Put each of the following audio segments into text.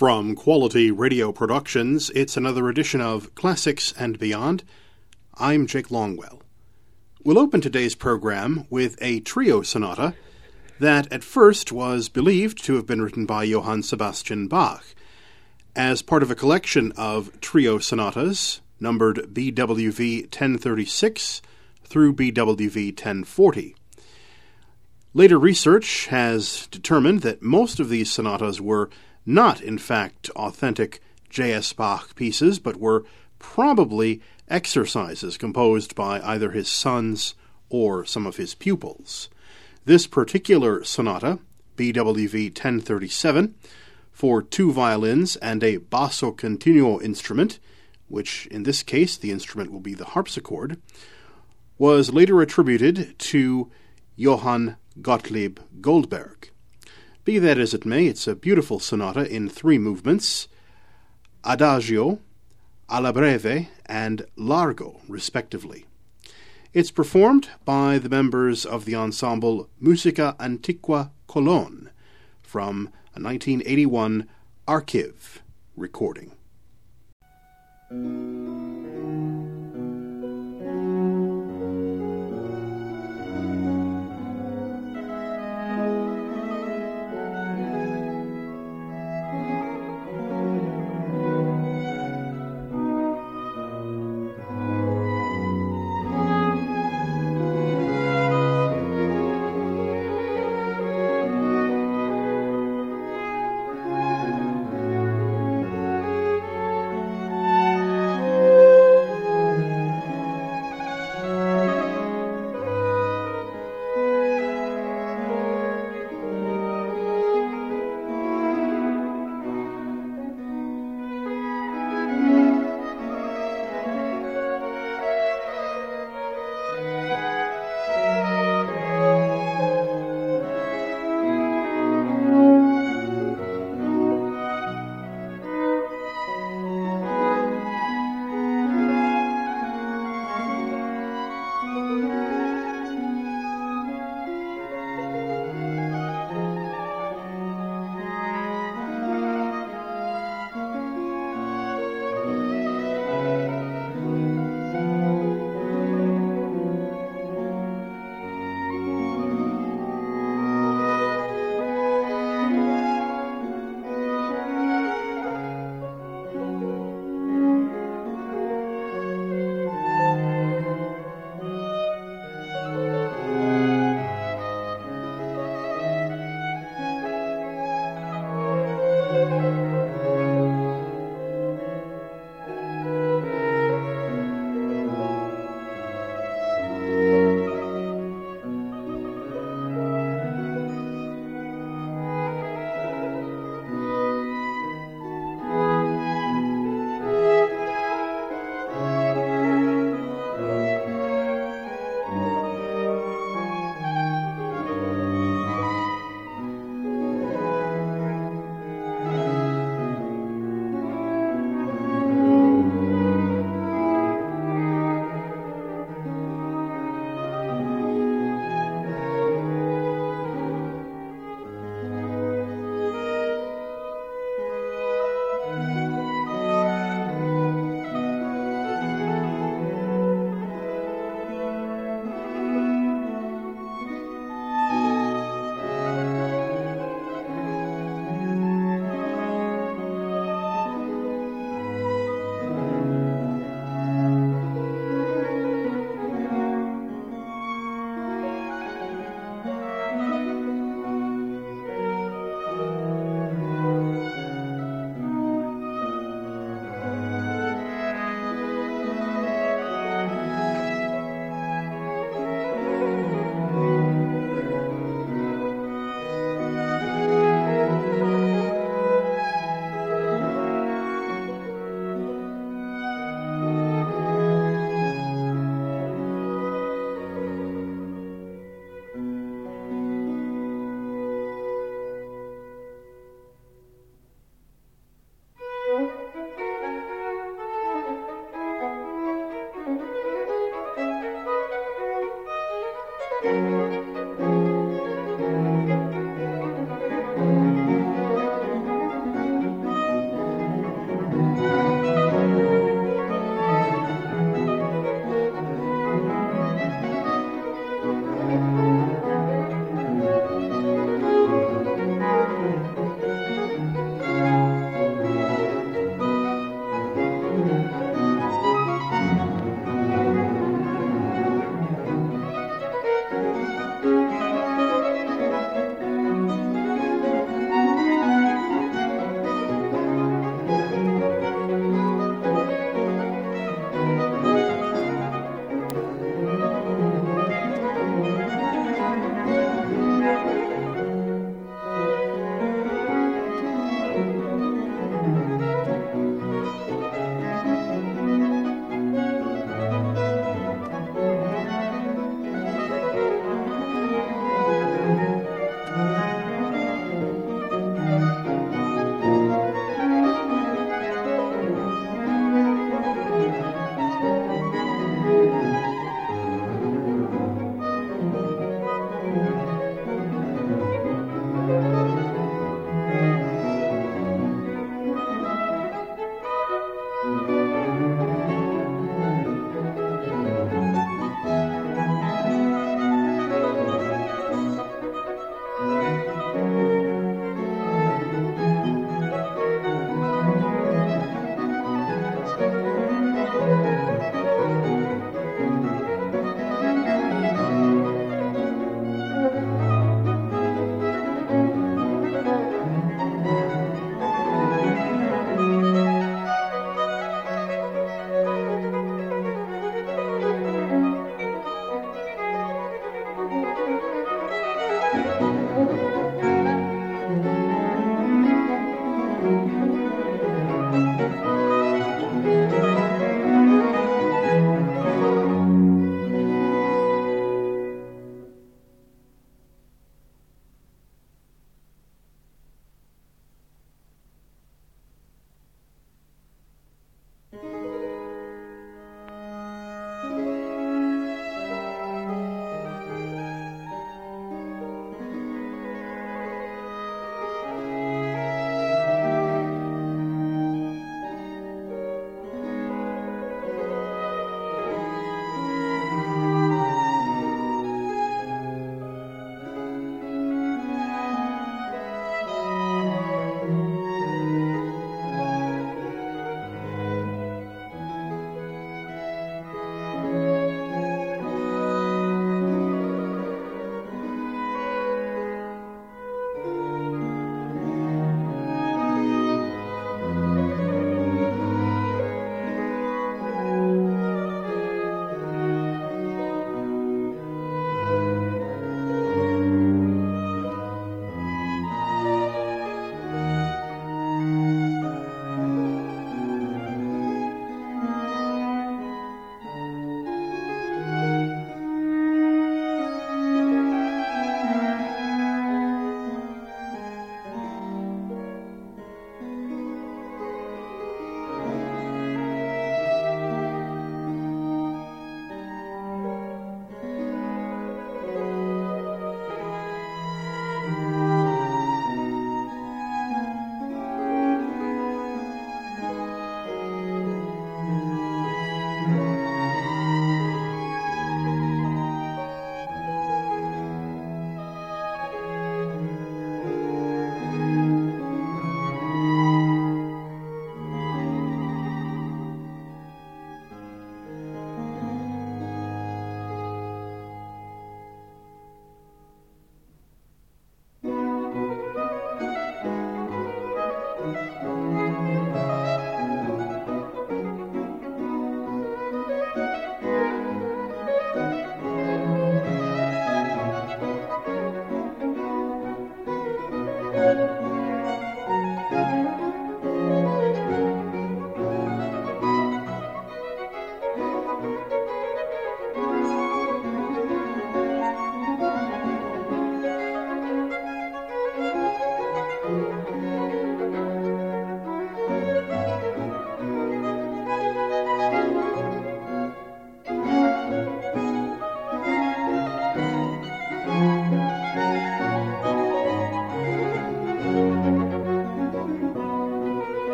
From Quality Radio Productions, it's another edition of Classics and Beyond. I'm Jake Longwell. We'll open today's program with a trio sonata that at first was believed to have been written by Johann Sebastian Bach as part of a collection of trio sonatas numbered BWV 1036 through BWV 1040. Later research has determined that most of these sonatas were not, in fact, authentic J.S. Bach pieces, but were probably exercises composed by either his sons or some of his pupils. This particular sonata, BWV 1037, for two violins and a basso continuo instrument, which in this case the instrument will be the harpsichord, was later attributed to Johann Gottlieb Goldberg. Be that as it may, it's a beautiful sonata in three movements, Adagio, Alla breve, and Largo, respectively. It's performed by the members of the ensemble Musica Antiqua Cologne from a 1981 Archiv recording.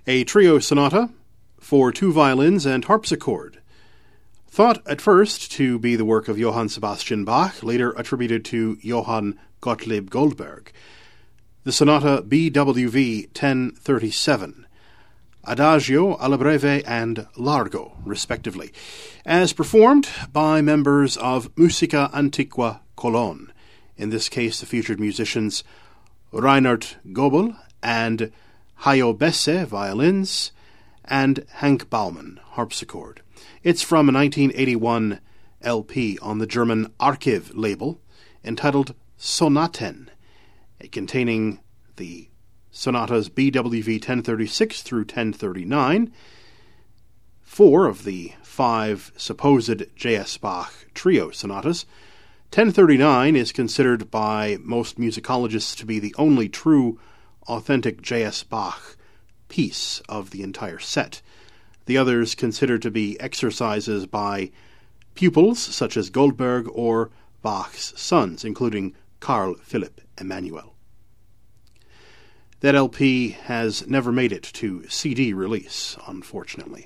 a trio sonata for 2 violins and harpsichord. Thought at first to be the work of Johann Sebastian Bach, later attributed to Johann Gottlieb Goldberg. The sonata BWV 1037, Adagio, Alla Breve, and Largo, respectively, as performed by members of Musica Antiqua Cologne. In this case, the featured musicians Reinhard Goebel and Hayo Besse, violins, and Hank Baumann, harpsichord. It's from a 1981 LP on the German Archiv label entitled Sonaten, containing the sonatas BWV 1036 through 1039, 4 of the 5 supposed J.S. Bach trio sonatas. 1039 is considered by most musicologists to be the only true, authentic J.S. Bach piece of the entire set. The others considered to be exercises by pupils such as Goldberg or Bach's sons, including Carl Philipp Emanuel. That LP has never made it to CD release, unfortunately.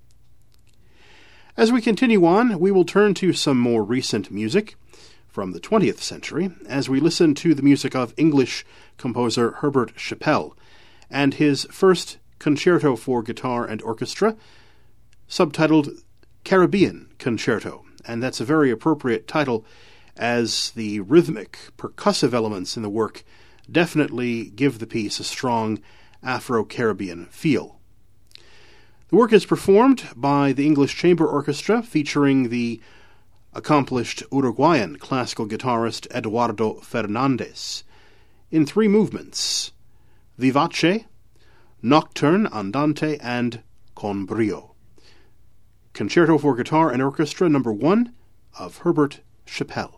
As we continue on, we will turn to some more recent music from the 20th century as we listen to the music of English composer Herbert Chappell and his first concerto for guitar and orchestra, subtitled Caribbean Concerto, and that's a very appropriate title as the rhythmic, percussive elements in the work definitely give the piece a strong Afro-Caribbean feel. The work is performed by the English Chamber Orchestra, featuring the accomplished Uruguayan classical guitarist Eduardo Fernandez, in 3 movements: Vivace, Nocturne Andante, and Con Brio. Concerto for Guitar and Orchestra No. 1 of Herbert Chappell.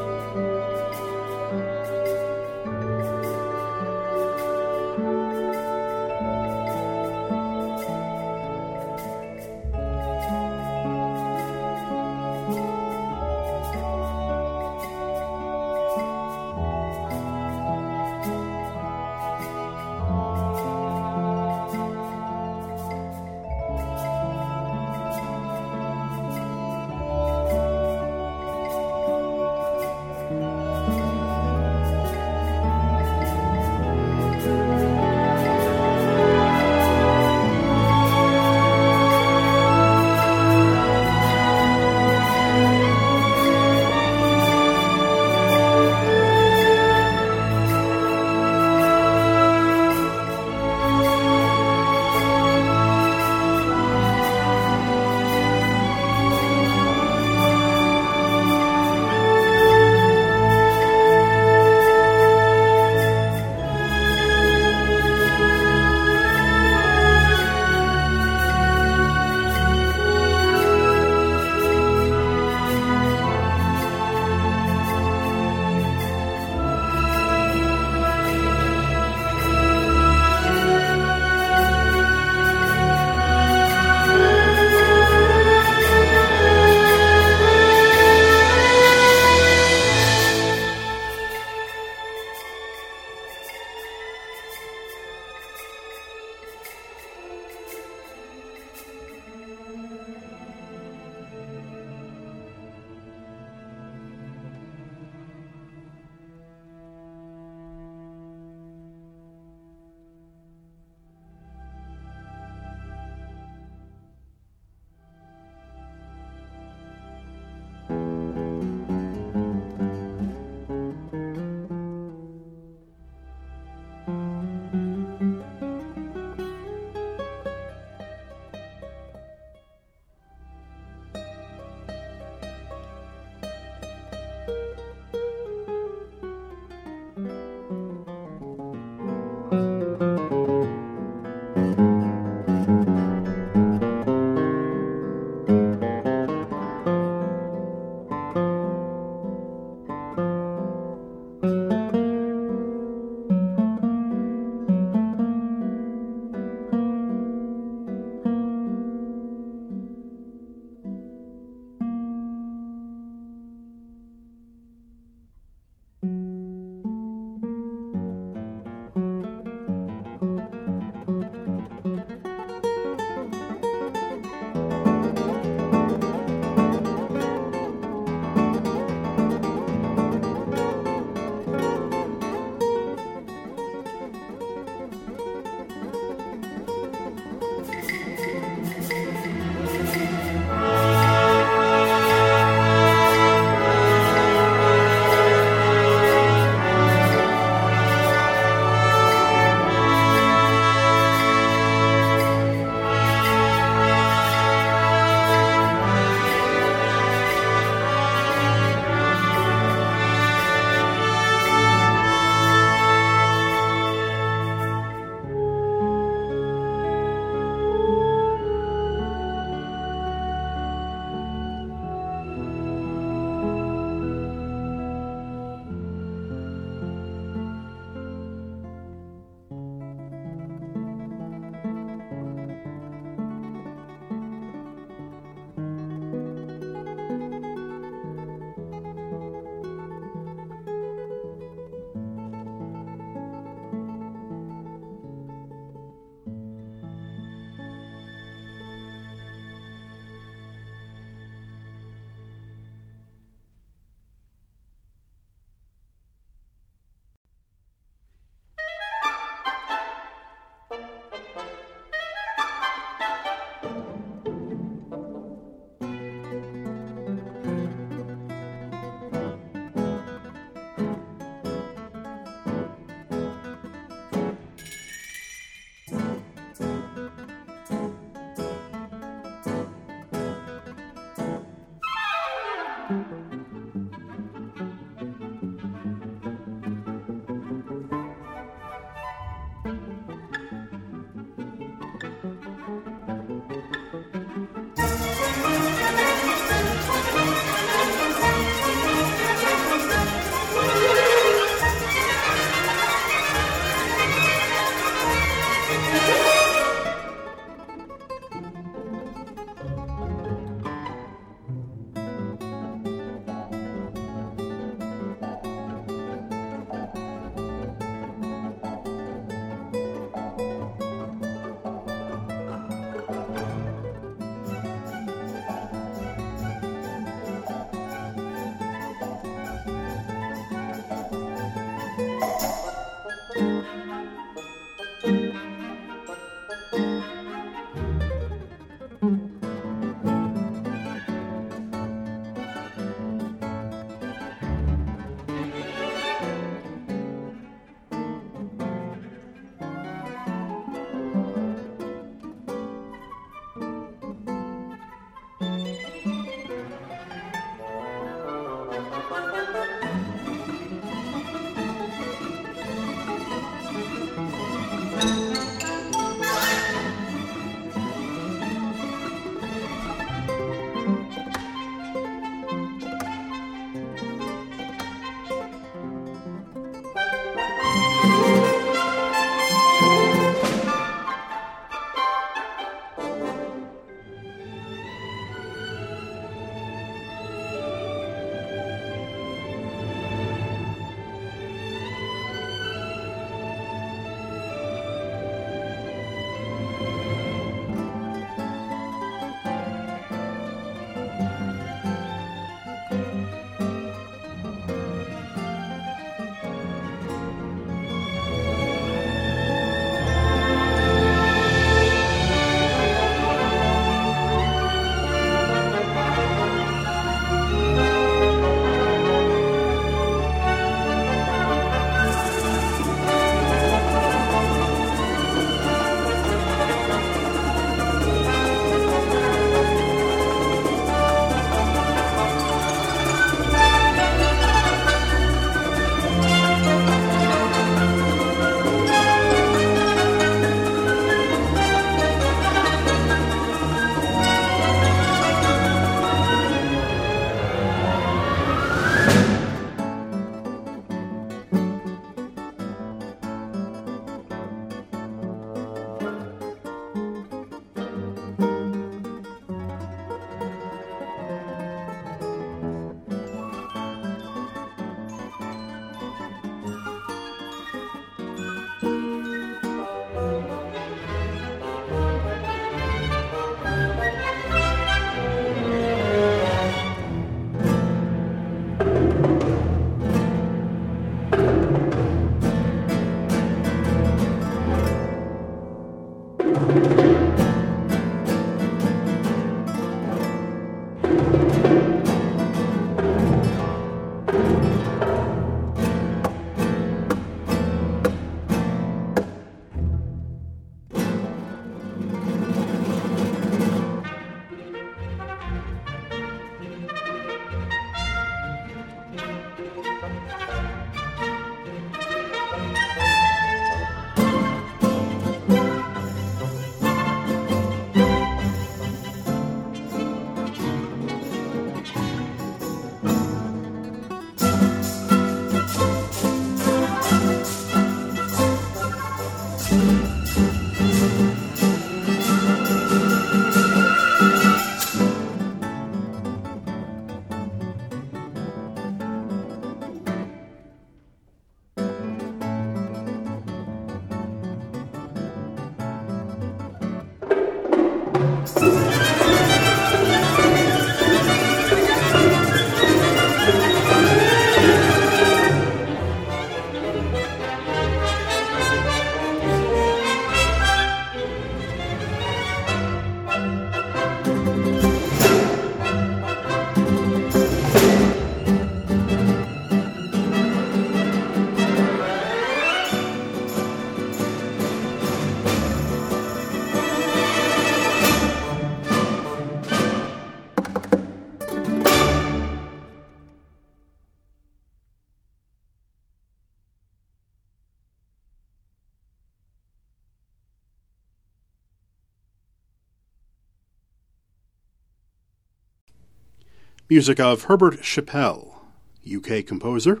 Music of Herbert Chappell, UK composer.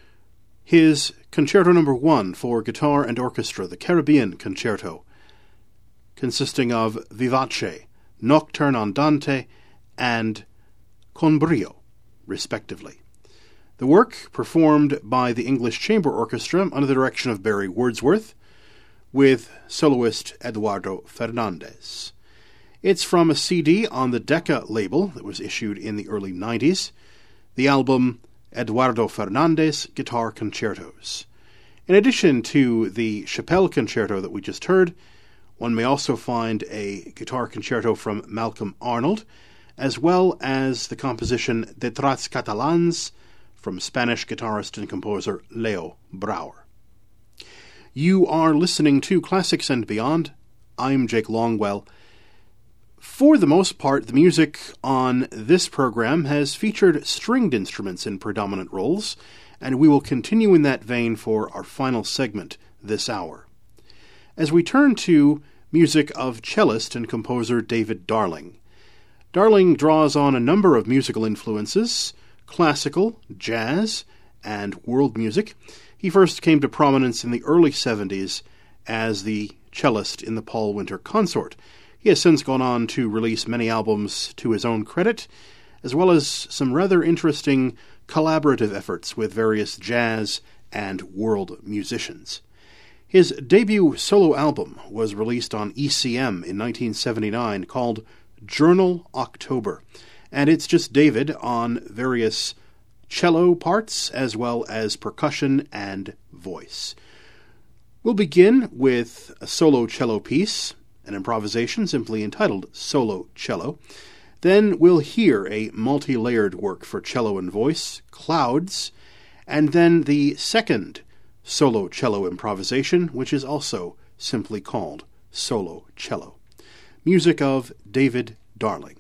His Concerto No. 1 for guitar and orchestra, the Caribbean Concerto, consisting of Vivace, Nocturne Andante, and Con brio, respectively. The work performed by the English Chamber Orchestra under the direction of Barry Wordsworth, with soloist Eduardo Fernandez. It's from a CD on the Decca label that was issued in the early 90s, the album Eduardo Fernandez Guitar Concertos. In addition to the Chappell Concerto that we just heard, one may also find a guitar concerto from Malcolm Arnold, as well as the composition De Trats Catalans from Spanish guitarist and composer Leo Brouwer. You are listening to Classics and Beyond. I'm Jake Longwell. For the most part, the music on this program has featured stringed instruments in predominant roles, and we will continue in that vein for our final segment this hour. As we turn to music of cellist and composer David Darling. Darling draws on a number of musical influences, classical, jazz, and world music. He first came to prominence in the early 70s as the cellist in the Paul Winter Consort. He has since gone on to release many albums to his own credit, as well as some rather interesting collaborative efforts with various jazz and world musicians. His debut solo album was released on ECM in 1979 called Journal October, and it's just David on various cello parts as well as percussion and voice. We'll begin with a solo cello piece, an improvisation simply entitled Solo Cello. Then we'll hear a multi-layered work for cello and voice, Clouds, and then the second solo cello improvisation, which is also simply called Solo Cello. Music of David Darling.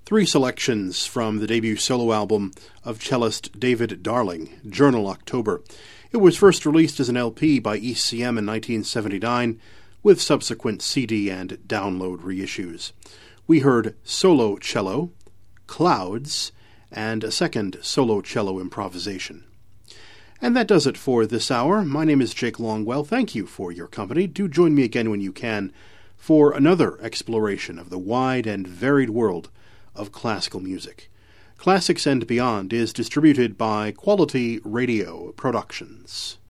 Three selections from the debut solo album of cellist David Darling, Journal October. It was first released as an LP by ECM in 1979, with subsequent CD and download reissues. We heard Solo Cello, Clouds, and a second solo cello improvisation. And that does it for this hour. My name is Jake Longwell. Thank you for your company. Do join me again when you can for another exploration of the wide and varied world of classical music. Classics and Beyond is distributed by Quality Radio Productions.